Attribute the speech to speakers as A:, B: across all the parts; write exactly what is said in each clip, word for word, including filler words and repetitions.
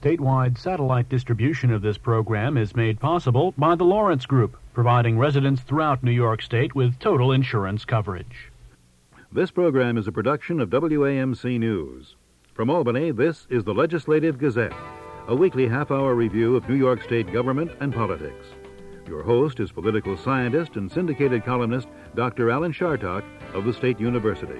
A: Statewide satellite distribution of this program is made possible by the Lawrence Group, providing residents throughout New York State with total insurance coverage.
B: This program is a production of W A M C News. From Albany, this is the Legislative Gazette, a weekly half-hour review of New York State government and politics. Your host is political scientist and syndicated columnist Doctor Alan Chartock of the State University.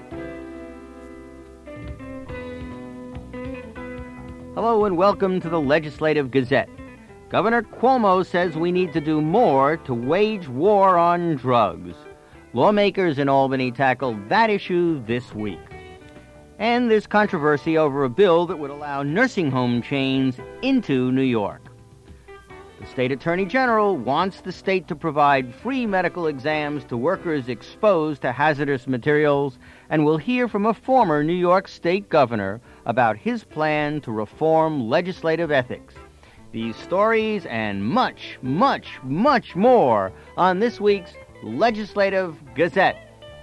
C: Hello and welcome to the Legislative Gazette. Governor Cuomo says we need to do more to wage war on drugs. Lawmakers in Albany tackled that issue this week. And there's controversy over a bill that would allow nursing home chains into New York. The state attorney general wants the state to provide free medical exams to workers exposed to hazardous materials, and we'll hear from a former New York State governor about his plan to reform legislative ethics. These stories and much, much, much more on this week's Legislative Gazette.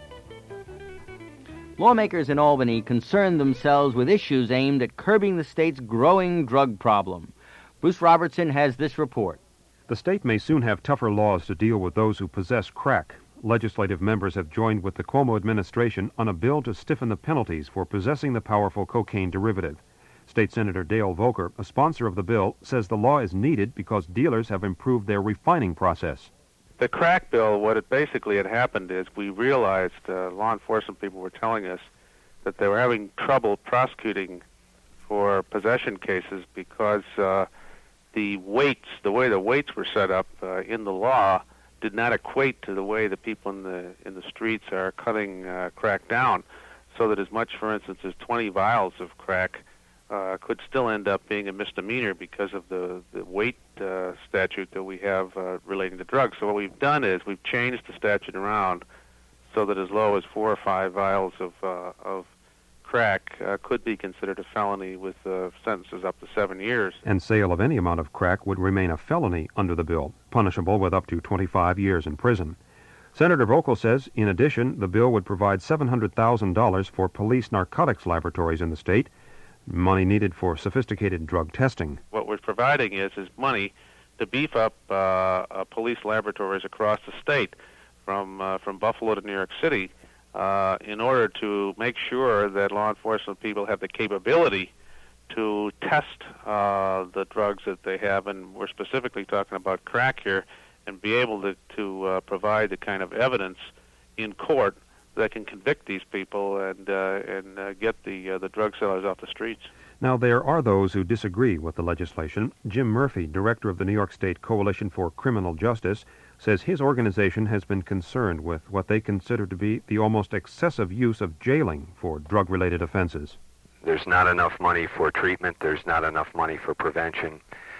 C: Lawmakers in Albany concern themselves with issues aimed at curbing the state's growing drug problem. Bruce Robertson has this report.
D: The state may soon have tougher laws to deal with those who possess crack. Legislative members have joined with the Cuomo administration on a bill to stiffen the penalties for possessing the powerful cocaine derivative. State Senator Dale Volker, a sponsor of the bill, says the law is needed because dealers have improved their refining process.
E: The crack bill, what it basically had happened is we realized, uh, law enforcement people were telling us that they were having trouble prosecuting for possession cases because uh, the weights, the way the weights were set up uh, in the law did not equate to the way the people in the in the streets are cutting uh, crack down, so that as much, for instance, as twenty vials of crack uh, could still end up being a misdemeanor because of the, the weight uh, statute that we have uh, relating to drugs. So what we've done is we've changed the statute around so that as low as four or five vials of uh, of crack uh, could be considered a felony with uh, sentences up to seven years.
D: And sale of any amount of crack would remain a felony under the bill, punishable with up to twenty-five years in prison. Senator Volker says, in addition, the bill would provide seven hundred thousand dollars for police narcotics laboratories in the state, money needed for sophisticated drug testing.
E: What we're providing is, is money to beef up uh, uh, police laboratories across the state, from, uh, from Buffalo to New York City, Uh, in order to make sure that law enforcement people have the capability to test uh, the drugs that they have, and we're specifically talking about crack here, and be able to, to uh, provide the kind of evidence in court that can convict these people and uh, and uh, get the uh, the drug sellers off the streets.
D: Now, there are those who disagree with the legislation. Jim Murphy, director of the New York State Coalition for Criminal Justice, says his organization has been concerned with what they consider to be the almost excessive use of jailing for drug-related offenses.
F: There's not enough money for treatment. There's not enough money for prevention.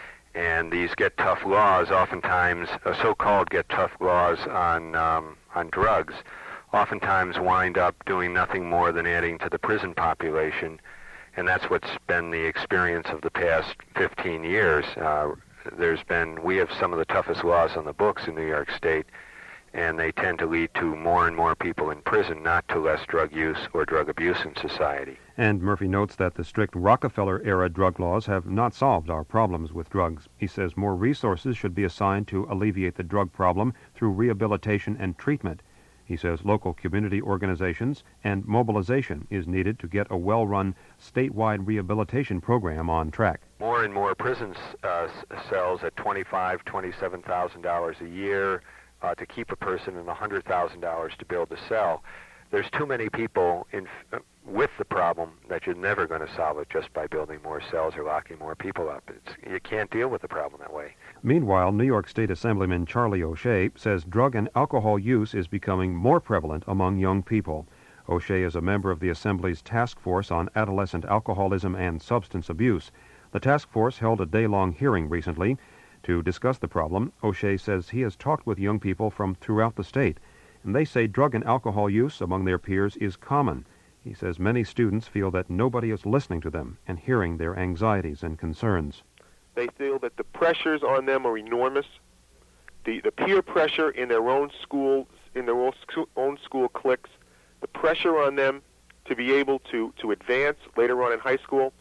F: And these get tough laws, oftentimes, uh, so-called get tough laws on um, on drugs, oftentimes wind up doing nothing more than adding to the prison population. And that's what's been the experience of the past fifteen years. Uh, there's been, we have some of the toughest laws on the books in New York State, and they tend to lead to more and more people in prison, not to less drug use or drug abuse in society.
D: And Murphy notes that the strict Rockefeller-era drug laws have not solved our problems with drugs. He says more resources should be assigned to alleviate the drug problem through rehabilitation and treatment. He says local community organizations and mobilization is needed to get a well-run statewide rehabilitation program on track.
F: More and more prison uh, cells at twenty-five thousand dollars, twenty-seven thousand dollars a year uh, to keep a person and one hundred thousand dollars to build a cell. There's too many people in, uh, with the problem that you're never going to solve it just by building more cells or locking more people up. It's, you can't deal with the problem that way.
D: Meanwhile, New York State Assemblyman Charlie O'Shea says drug and alcohol use is becoming more prevalent among young people. O'Shea is a member of the Assembly's Task Force on Adolescent Alcoholism and Substance Abuse. The task force held a day-long hearing recently to discuss the problem. O'Shea says he has talked with young people from throughout the state, and they say drug and alcohol use among their peers is common. He says many students feel that nobody is listening to them and hearing their anxieties and concerns.
G: They feel that the pressures on them are enormous. The, the peer pressure in their own schools, in their own, sco- own school cliques, the pressure on them to be able to, to advance later on in high school,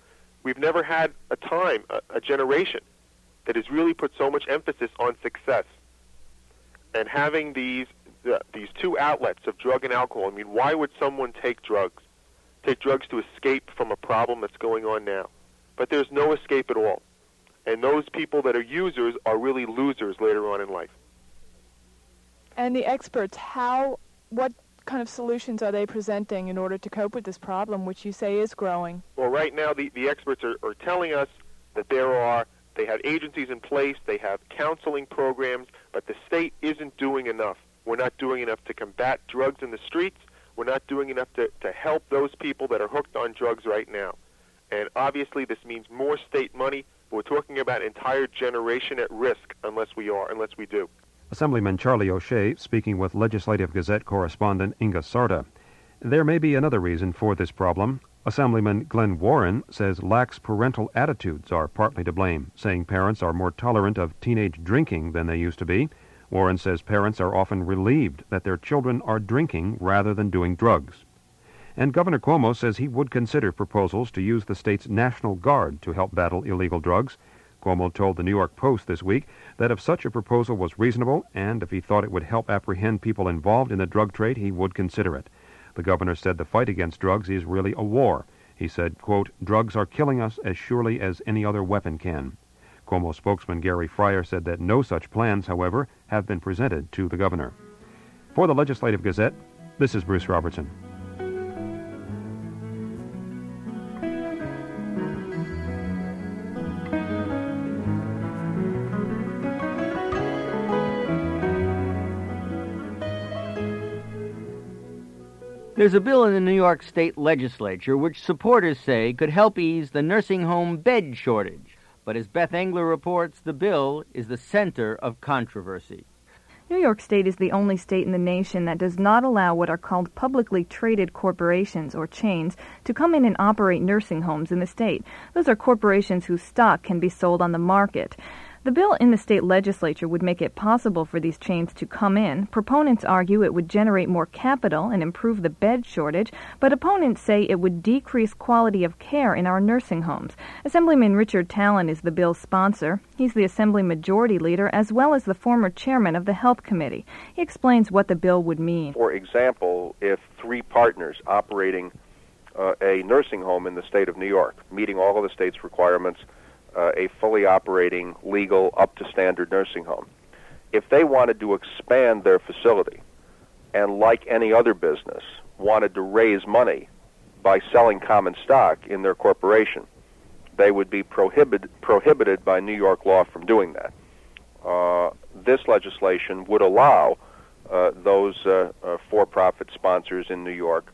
G: We've never had a time, a, a generation, that has really put so much emphasis on success. And having these the, these two outlets of drug and alcohol, I mean, why would someone take drugs? Take drugs to escape from a problem that's going on now. But there's no escape at all. And those people that are users are really losers later on in life.
H: And the experts, how, what kind of solutions are they presenting in order to cope with this problem, which you say is growing?
G: Well, right now the, the experts are, are telling us that there are, they have agencies in place, they have counseling programs, but the state isn't doing enough. We're not doing enough to combat drugs in the streets. We're not doing enough to, to help those people that are hooked on drugs right now. And obviously this means more state money, but we're talking about an entire generation at risk unless we are, unless we do.
D: Assemblyman Charlie O'Shea speaking with Legislative Gazette correspondent Inga Sarda. There may be another reason for this problem. Assemblyman Glenn Warren says lax parental attitudes are partly to blame, saying parents are more tolerant of teenage drinking than they used to be. Warren says parents are often relieved that their children are drinking rather than doing drugs. And Governor Cuomo says he would consider proposals to use the state's National Guard to help battle illegal drugs. Cuomo told the New York Post this week that if such a proposal was reasonable and if he thought it would help apprehend people involved in the drug trade, he would consider it. The governor said the fight against drugs is really a war. He said, quote, drugs are killing us as surely as any other weapon can. Cuomo spokesman Gary Fryer said that no such plans, however, have been presented to the governor. For the Legislative Gazette, this is Bruce Robertson.
C: There's a bill in the New York State Legislature which supporters say could help ease the nursing home bed shortage. But as Beth Engler reports, the bill is the center of controversy.
I: New York State is the only state in the nation that does not allow what are called publicly traded corporations or chains to come in and operate nursing homes in the state. Those are corporations whose stock can be sold on the market. The bill in the state legislature would make it possible for these chains to come in. Proponents argue it would generate more capital and improve the bed shortage, but opponents say it would decrease quality of care in our nursing homes. Assemblyman Richard Talen is the bill's sponsor. He's the Assembly Majority Leader as well as the former chairman of the Health Committee. He explains what the bill would mean.
J: For example, if three partners operating uh, a nursing home in the state of New York, meeting all of the state's requirements, Uh, a fully operating, legal, up-to-standard nursing home. If they wanted to expand their facility and, like any other business, wanted to raise money by selling common stock in their corporation, they would be prohibited prohibited by New York law from doing that. Uh, this legislation would allow uh, those uh, uh, for-profit sponsors in New York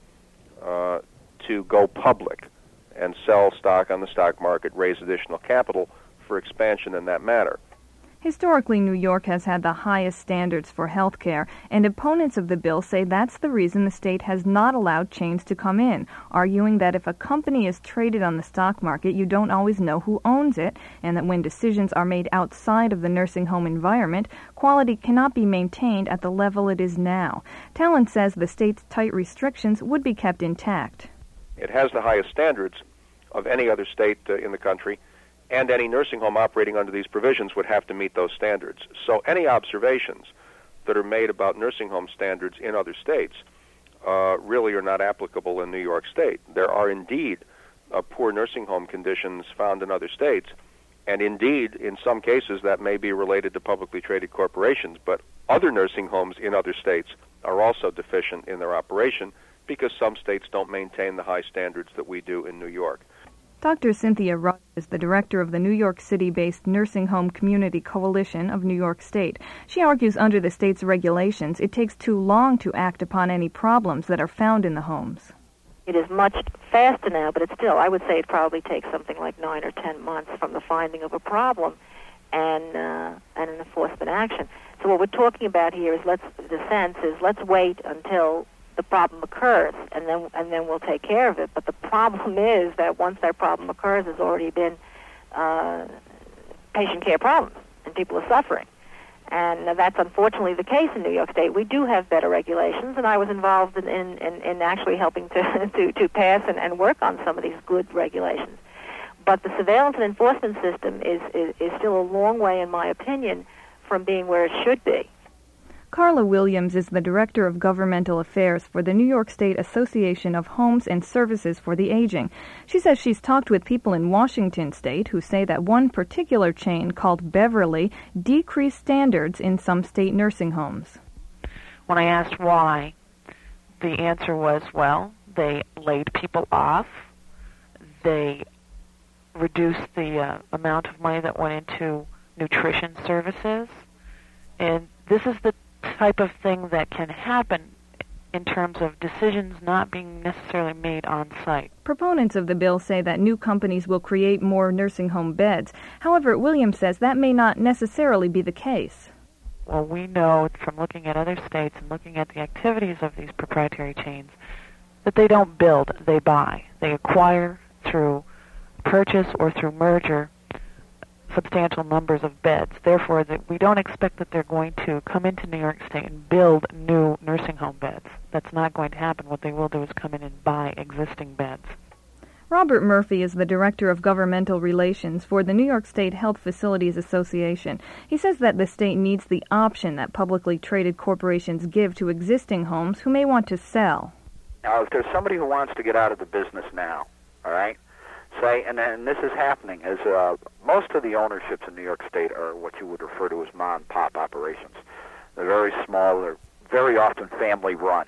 J: uh, to go public and sell stock on the stock market, raise additional capital for expansion in that manner.
I: Historically, New York has had the highest standards for health care, and opponents of the bill say that's the reason the state has not allowed chains to come in, arguing that if a company is traded on the stock market, you don't always know who owns it, and that when decisions are made outside of the nursing home environment, quality cannot be maintained at the level it is now. Talen says the state's tight restrictions would be kept intact.
J: It has the highest standards of any other state uh, in the country, and any nursing home operating under these provisions would have to meet those standards. So any observations that are made about nursing home standards in other states uh, really are not applicable in New York State. There are indeed uh, poor nursing home conditions found in other states, and indeed, in some cases, that may be related to publicly traded corporations, but other nursing homes in other states are also deficient in their operation because some states don't maintain the high standards that we do in New York.
I: Doctor Cynthia Rudd is the director of the New York City-based Nursing Home Community Coalition of New York State. She argues under the state's regulations, it takes too long to act upon any problems that are found in the homes.
K: It is much faster now, but it's still, I would say it probably takes something like nine or ten months from the finding of a problem and uh, and an enforcement action. So what we're talking about here is, let's, the sense is, let's wait until the problem occurs, and then and then we'll take care of it. But the problem is that once that problem occurs, there's already been uh, patient care problems, and people are suffering. And that's unfortunately the case in New York State. We do have better regulations, and I was involved in, in, in, in actually helping to, to, to pass and, and work on some of these good regulations. But the surveillance and enforcement system is, is, is still a long way, in my opinion, from being where it should be.
I: Carla Williams is the Director of Governmental Affairs for the New York State Association of Homes and Services for the Aging. She says she's talked with people in Washington State who say that one particular chain called Beverly decreased standards in some state nursing homes.
L: When I asked why, the answer was, well, they laid people off, they reduced the uh, amount of money that went into nutrition services, and this is the type of thing that can happen in terms of decisions not being necessarily made on site.
I: Proponents of the bill say that new companies will create more nursing home beds. However, Williams says that may not necessarily be the case.
L: Well, we know from looking at other states and looking at the activities of these proprietary chains that they don't build, they buy. They acquire through purchase or through merger substantial numbers of beds. Therefore, that we don't expect that they're going to come into New York State and build new nursing home beds. That's not going to happen. What they will do is come in and buy existing beds.
I: Robert Murphy is the Director of Governmental Relations for the New York State Health Facilities Association. He says that the state needs the option that publicly traded corporations give to existing homes who may want to sell.
M: Now, if there's somebody who wants to get out of the business now, all right, say, and, and this is happening, as uh, most of the ownerships in New York State are what you would refer to as mom-and-pop operations. They're very small. They're very often family-run.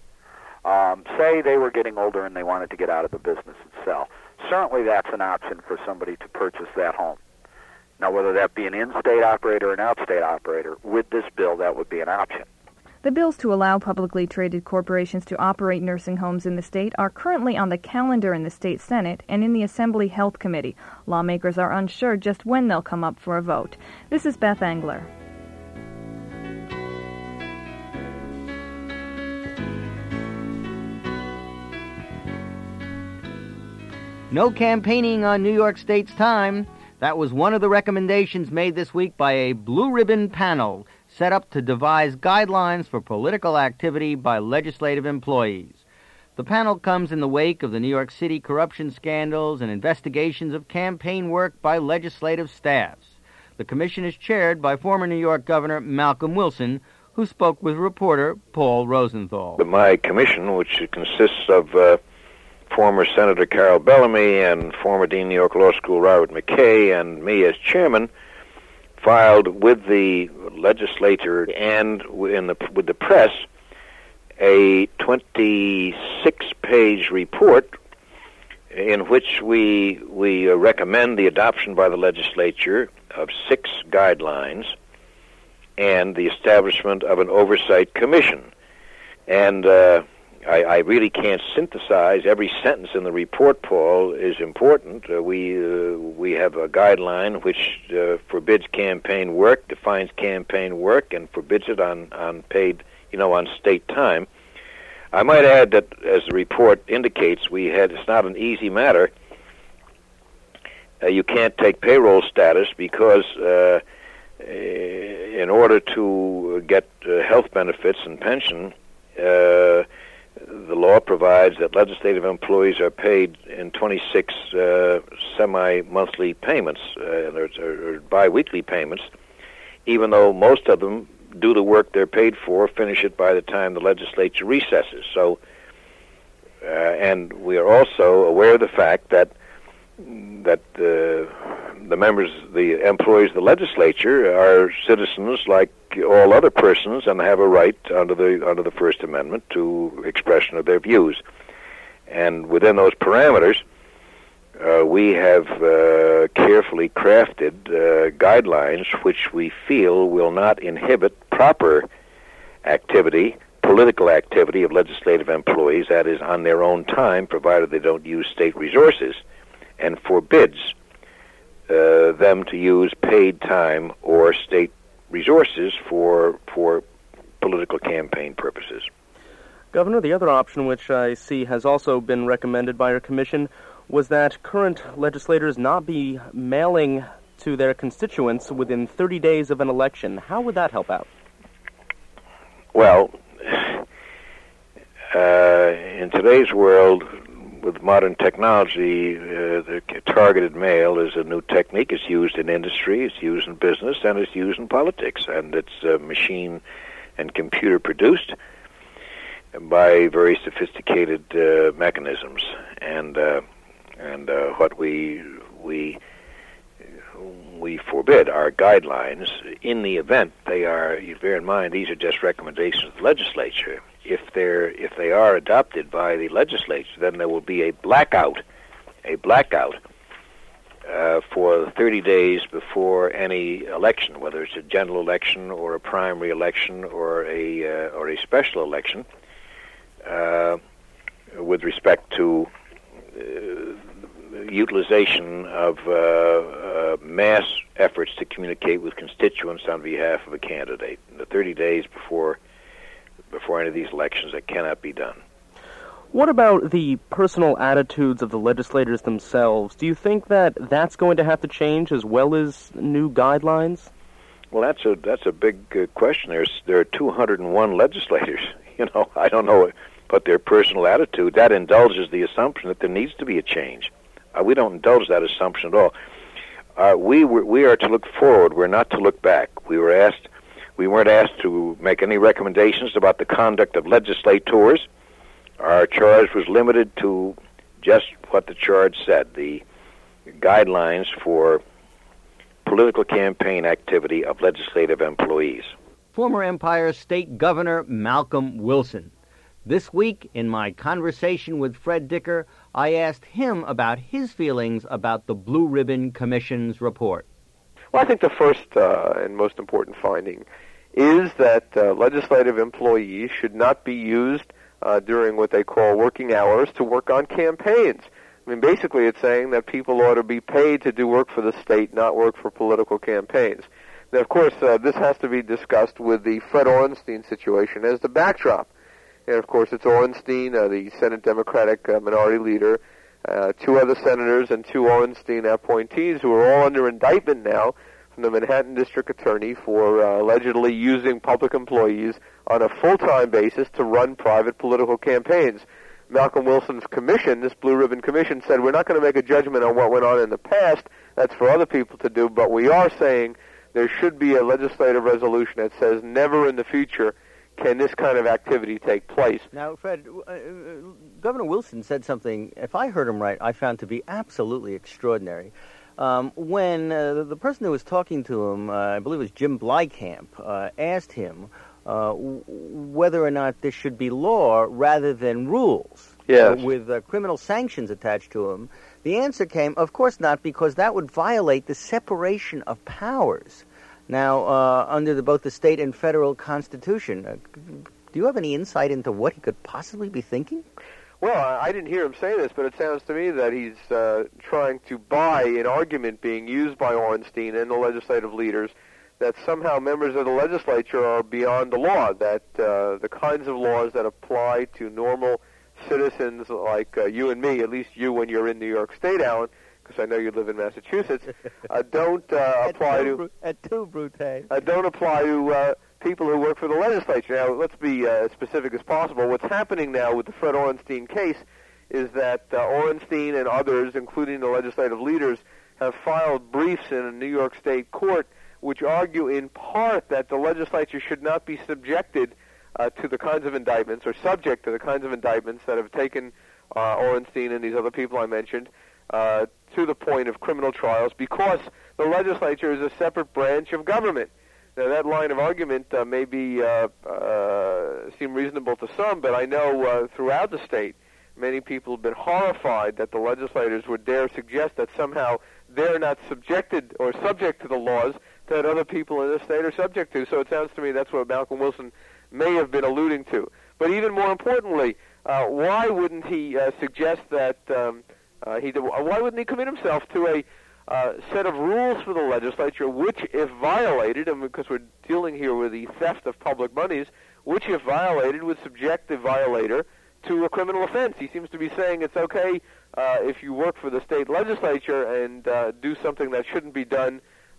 M: Um, say they were getting older and they wanted to get out of the business and sell. Certainly that's an option for somebody to purchase that home. Now, whether that be an in-state operator or an out-state operator, with this bill, that would be an option.
I: The bills to allow publicly traded corporations to operate nursing homes in the state are currently on the calendar in the state Senate and in the Assembly Health Committee. Lawmakers are unsure just when they'll come up for a vote. This is Beth Engler.
C: No campaigning on New York State's time. That was one of the recommendations made this week by a blue ribbon panel set up to devise guidelines for political activity by legislative employees. The panel comes in the wake of the New York City corruption scandals and investigations of campaign work by legislative staffs. The commission is chaired by former New York Governor Malcolm Wilson, who spoke with reporter Paul Rosenthal.
N: My commission, which consists of uh, former Senator Carol Bellamy and former Dean of New York Law School Robert McKay and me as chairman, filed with the legislature and in the, with the press a twenty-six page report in which we we uh, recommend the adoption by the legislature of six guidelines and the establishment of an oversight commission. And uh, I, I really can't synthesize every sentence in the report, Paul, is important. Uh, we uh, we have a guideline which uh, forbids campaign work, defines campaign work, and forbids it on, on paid, you know, on state time. I might add that, as the report indicates, we had it's not an easy matter. Uh, you can't take payroll status because uh, in order to get uh, health benefits and pension, uh, the law provides that legislative employees are paid in twenty-six uh, semi-monthly payments, uh, or, or bi-weekly payments, even though most of them do the work they're paid for, finish it by the time the legislature recesses. So, uh, and we are also aware of the fact that that uh, the members, the employees of the legislature are citizens like all other persons and have a right under the under the First Amendment to expression of their views. And within those parameters, uh, we have uh, carefully crafted uh, guidelines which we feel will not inhibit proper activity, political activity of legislative employees, that is, on their own time, provided they don't use state resources, and forbids uh, them to use paid time or state resources for for political campaign purposes.
O: Governor, the other option which I see has also been recommended by our commission was that current legislators not be mailing to their constituents within thirty days of an election. How would that help out?
N: Well, uh, in today's world, with modern technology, uh, the targeted mail is a new technique. It's used in industry, it's used in business, and it's used in politics. And it's uh, machine and computer produced by very sophisticated uh, mechanisms. And uh, and uh, what we we we forbid are guidelines. In the event they are, you bear in mind, these are just recommendations of the legislature. If they're if they are adopted by the legislature, then there will be a blackout, a blackout uh, for thirty days before any election, whether it's a general election or a primary election or a uh, or a special election, uh, with respect to uh, utilization of uh, uh, mass efforts to communicate with constituents on behalf of a candidate. The thirty days before. Before any of these elections, that cannot be done.
O: What about the personal attitudes of the legislators themselves? Do you think that that's going to have to change as well as new guidelines?
N: Well, that's a that's a big uh, question. There's there are two hundred one legislators. You know, I don't know what their personal attitude. That indulges the assumption that there needs to be a change. Uh, we don't indulge that assumption at all. Uh, we were, we are to look forward. We're not to look back. We were asked. We weren't asked to make any recommendations about the conduct of legislators. Our charge was limited to just what the charge said, the guidelines for political campaign activity of legislative employees.
C: Former Empire State Governor Malcolm Wilson. This week, in my conversation with Fred Dicker, I asked him about his feelings about the Blue Ribbon Commission's report.
G: Well, I think the first uh, and most important finding is that uh, legislative employees should not be used uh, during what they call working hours to work on campaigns. I mean, basically it's saying that people ought to be paid to do work for the state, not work for political campaigns. Now, of course, uh, this has to be discussed with the Fred Orenstein situation as the backdrop. And, of course, it's Orenstein, uh, the Senate Democratic uh, minority leader, uh, two other senators, and two Orenstein appointees who are all under indictment now from the Manhattan District Attorney for uh, allegedly using public employees on a full-time basis to run private political campaigns. Malcolm Wilson's commission, this Blue Ribbon Commission, said we're not going to make a judgment on what went on in the past. That's for other people to do, but we are saying there should be a legislative resolution that says never in the future can this kind of activity take place.
C: Now, Fred, uh, uh, Governor Wilson said something, if I heard him right, I found to be absolutely extraordinary. Um, when uh, the person who was talking to him, uh, I believe it was Jim Blykamp, uh, asked him uh, w- whether or not this should be law rather than rules,
G: yes.
C: uh, with uh, criminal sanctions attached to them, the answer came, of course not, because that would violate the separation of powers. Now, uh, under the, both the state and federal constitution, uh, do you have any insight into what he could possibly be thinking?
G: Well, I didn't hear him say this, but it sounds to me that he's uh, trying to buy an argument being used by Orenstein and the legislative leaders that somehow members of the legislature are beyond the law, that uh, the kinds of laws that apply to normal citizens like uh, you and me, at least you when you're in New York State, Alan, because I know you live in Massachusetts, uh, don't uh, apply to...
C: At two, Brute.
G: Uh, don't apply to... Uh, people who work for the legislature. Now, let's be uh, as specific as possible. What's happening now with the Fred Orenstein case is that uh, Orenstein and others, including the legislative leaders, have filed briefs in a New York State court which argue in part that the legislature should not be subjected uh, to the kinds of indictments or subject to the kinds of indictments that have taken uh, Orenstein and these other people I mentioned uh, to the point of criminal trials because the legislature is a separate branch of government. Now, that line of argument uh, may be uh, uh, seem reasonable to some, but I know uh, throughout the state, many people have been horrified that the legislators would dare suggest that somehow they're not subjected or subject to the laws that other people in the state are subject to. So it sounds to me that's what Malcolm Wilson may have been alluding to. But even more importantly, uh, why wouldn't he uh, suggest that um, uh, he? Why wouldn't he commit himself to a Uh, set of rules for the legislature, which, if violated, and because we're dealing here with the theft of public monies, which, if violated, would subject the violator to a criminal offense. He seems to be saying it's okay uh, if you work for the state legislature and uh, do something that shouldn't be done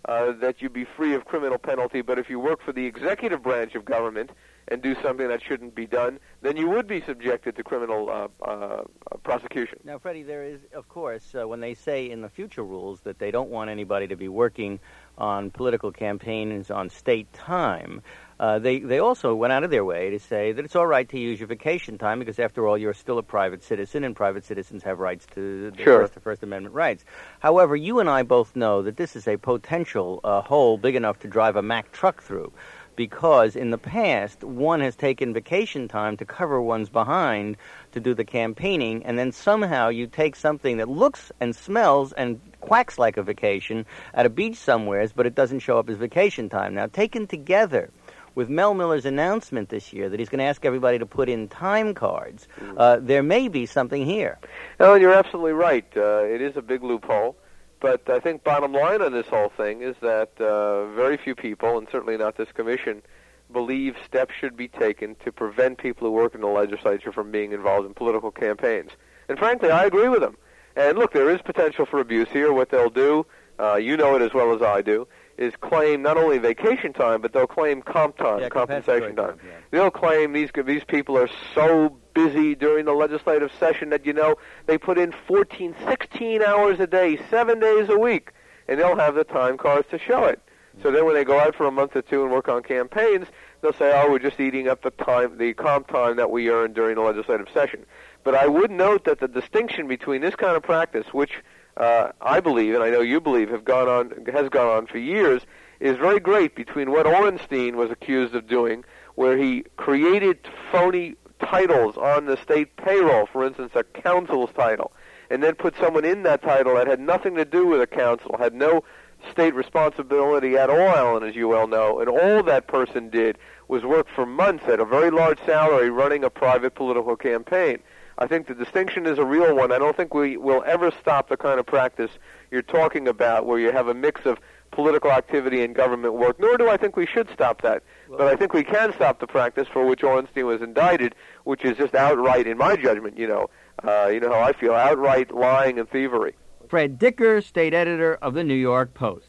G: uh, that you be free of criminal penalty, but if you work for the executive branch of government and do something that shouldn't be done, then you would be subjected to criminal uh, uh, prosecution.
C: Now, Freddie, there is, of course, uh, when they say in the future rules that they don't want anybody to be working on political campaigns on state time, uh, they, they also went out of their way to say that it's all right to use your vacation time because, after all, you're still a private citizen, and private citizens have rights to the,
G: sure.
C: first, the First Amendment rights. However, you and I both know that this is a potential uh, hole big enough to drive a Mack truck through, because in the past, one has taken vacation time to cover one's behind to do the campaigning, and then somehow you take something that looks and smells and quacks like a vacation at a beach somewheres, but it doesn't show up as vacation time. Now, taken together with Mel Miller's announcement this year that he's going to ask everybody to put in time cards, uh, there may be something here.
G: No, you're absolutely right. Uh, it is a big loophole. But I think bottom line on this whole thing is that uh, very few people, and certainly not this commission, believe steps should be taken to prevent people who work in the legislature from being involved in political campaigns. And frankly, I agree with them. And look, there is potential for abuse here. What they'll do, uh, you know it as well as I do, is claim not only vacation time, but they'll claim comp time,
C: yeah,
G: compensation time.
C: time yeah.
G: They'll claim these these people are so busy during the legislative session that, you know, they put in fourteen, sixteen hours a day, seven days a week, and they'll have the time cards to show it. So then when they go out for a month or two and work on campaigns, they'll say, oh, we're just eating up the time, the comp time that we earned during the legislative session. But I would note that the distinction between this kind of practice, which uh, I believe, and I know you believe, have gone on, has gone on for years, is very great between what Orenstein was accused of doing, where he created phony titles on the state payroll, for instance, a council's title, and then put someone in that title that had nothing to do with a council, had no state responsibility at all, Alan, as you well know, and all that person did was work for months at a very large salary running a private political campaign. I think the distinction is a real one. I don't think we will ever stop the kind of practice you're talking about where you have a mix of political activity and government work, nor do I think we should stop that. Well, but I think we can stop the practice for which Orenstein was indicted, which is just outright, in my judgment, you know, uh, you know how I feel, outright lying and thievery.
C: Fred Dicker, state editor of the New York Post.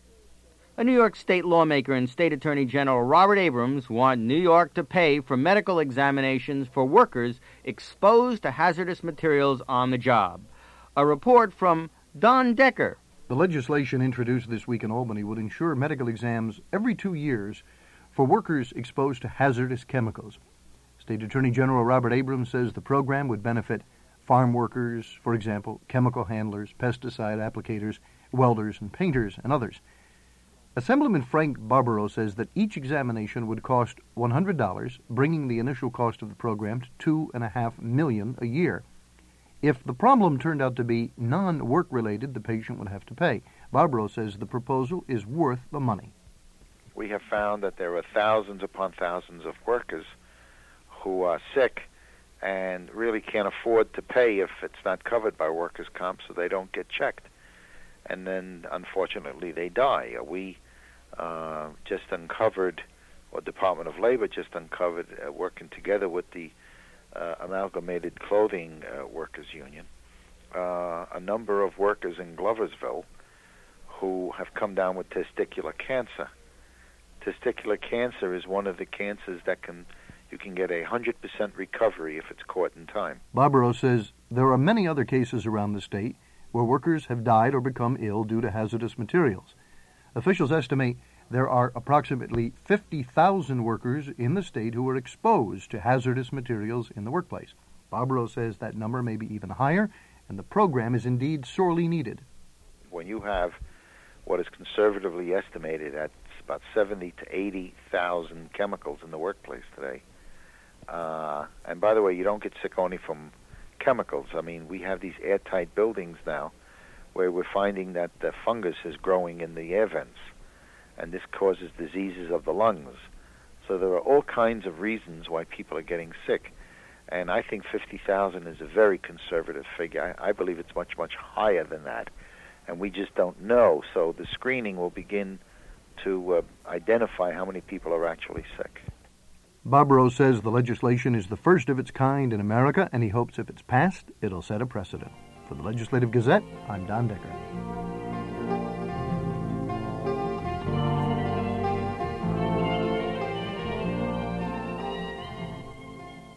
C: A New York state lawmaker and State Attorney General Robert Abrams want New York to pay for medical examinations for workers exposed to hazardous materials on the job. A report from Don Decker.
P: The legislation introduced this week in Albany would ensure medical exams every two years for workers exposed to hazardous chemicals. State Attorney General Robert Abrams says the program would benefit farm workers, for example, chemical handlers, pesticide applicators, welders, and painters, and others. Assemblyman Frank Barbaro says that each examination would cost one hundred dollars, bringing the initial cost of the program to two point five million dollars a year. If the problem turned out to be non-work related, the patient would have to pay. Barbaro says the proposal is worth the money.
N: We have found that there are thousands upon thousands of workers who are sick and really can't afford to pay if it's not covered by workers' comp, so they don't get checked. And then, unfortunately, they die. We uh, just uncovered, or Department of Labor just uncovered, uh, working together with the uh, Amalgamated Clothing uh, Workers Union, uh, a number of workers in Gloversville who have come down with testicular cancer. Testicular cancer is one of the cancers that can you can get a one hundred percent recovery if it's caught in time.
P: Barbaro says there are many other cases around the state where workers have died or become ill due to hazardous materials. Officials estimate there are approximately fifty thousand workers in the state who are exposed to hazardous materials in the workplace. Barbaro says that number may be even higher, and the program is indeed sorely needed.
N: When you have what is conservatively estimated at about seventy to eighty thousand chemicals in the workplace today, uh, and by the way, you don't get sick only from chemicals. I mean, we have these airtight buildings now where we're finding that the fungus is growing in the air vents, and this causes diseases of the lungs. So there are all kinds of reasons why people are getting sick, and I think fifty thousand is a very conservative figure. I, I believe it's much, much higher than that, and we just don't know. So the screening will begin to uh, identify how many people are actually sick.
P: Barbaro says the legislation is the first of its kind in America, and he hopes if it's passed, it'll set a precedent. For the Legislative Gazette, I'm Don Decker.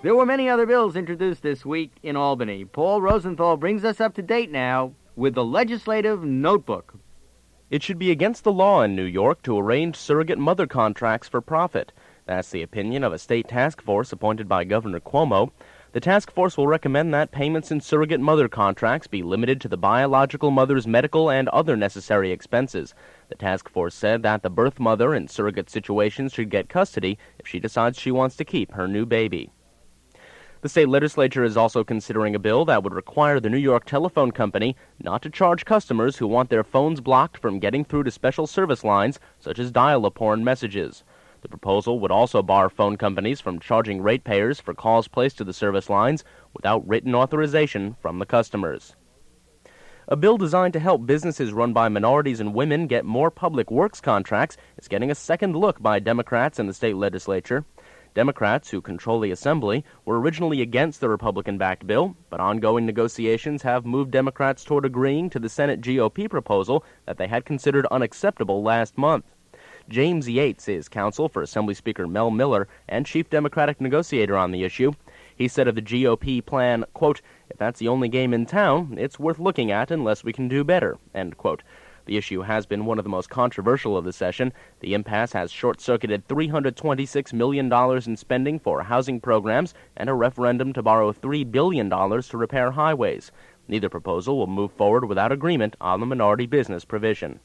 C: There were many other bills introduced this week in Albany. Paul Rosenthal brings us up to date now with the Legislative Notebook.
O: It should be against the law in New York to arrange surrogate mother contracts for profit. That's the opinion of a state task force appointed by Governor Cuomo. The task force will recommend that payments in surrogate mother contracts be limited to the biological mother's medical and other necessary expenses. The task force said that the birth mother in surrogate situations should get custody if she decides she wants to keep her new baby. The state legislature is also considering a bill that would require the New York Telephone Company not to charge customers who want their phones blocked from getting through to special service lines, such as dial-a-porn messages. The proposal would also bar phone companies from charging ratepayers for calls placed to the service lines without written authorization from the customers. A bill designed to help businesses run by minorities and women get more public works contracts is getting a second look by Democrats in the state legislature. Democrats, who control the Assembly, were originally against the Republican-backed bill, but ongoing negotiations have moved Democrats toward agreeing to the Senate G O P proposal that they had considered unacceptable last month. James Yates is counsel for Assembly Speaker Mel Miller and chief Democratic negotiator on the issue. He said of the G O P plan, quote, "If that's the only game in town, it's worth looking at unless we can do better," end quote. The issue has been one of the most controversial of the session. The impasse has short-circuited three hundred twenty-six million dollars in spending for housing programs and a referendum to borrow three billion dollars to repair highways. Neither proposal will move forward without agreement on the minority business provision.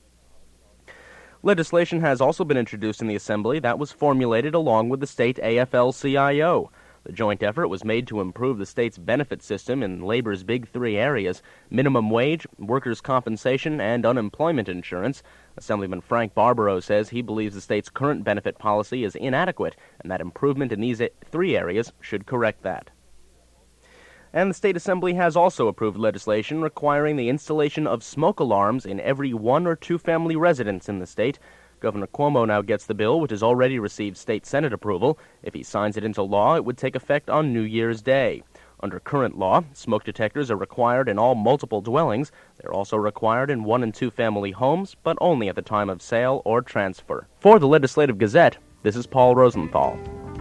O: Legislation has also been introduced in the Assembly that was formulated along with the state A F L C I O. The joint effort was made to improve the state's benefit system in labor's big three areas: minimum wage, workers' compensation, and unemployment insurance. Assemblyman Frank Barbaro says he believes the state's current benefit policy is inadequate and that improvement in these three areas should correct that. And the State Assembly has also approved legislation requiring the installation of smoke alarms in every one- or two-family residence in the state. Governor Cuomo now gets the bill, which has already received state Senate approval. If he signs it into law, it would take effect on New Year's Day. Under current law, smoke detectors are required in all multiple dwellings. They're also required in one- and two-family homes, but only at the time of sale or transfer. For the Legislative Gazette, this is Paul Rosenthal.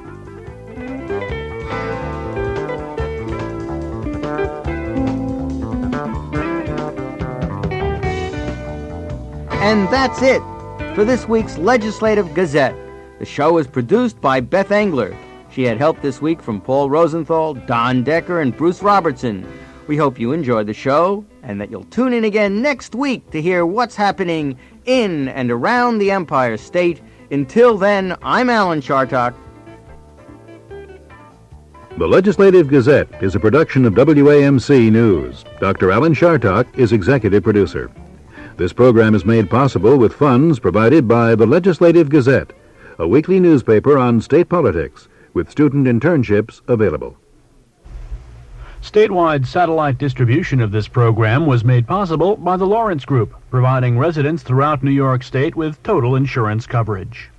C: And that's it for this week's Legislative Gazette. The show is produced by Beth Engler. She had help this week from Paul Rosenthal, Don Decker, and Bruce Robertson. We hope you enjoyed the show and that you'll tune in again next week to hear what's happening in and around the Empire State. Until then, I'm Alan Chartock.
B: The Legislative Gazette is a production of W A M C News. Doctor Alan Chartock is executive producer. This program is made possible with funds provided by the Legislative Gazette, a weekly newspaper on state politics, with student internships available.
A: Statewide satellite distribution of this program was made possible by the Lawrence Group, providing residents throughout New York State with total insurance coverage.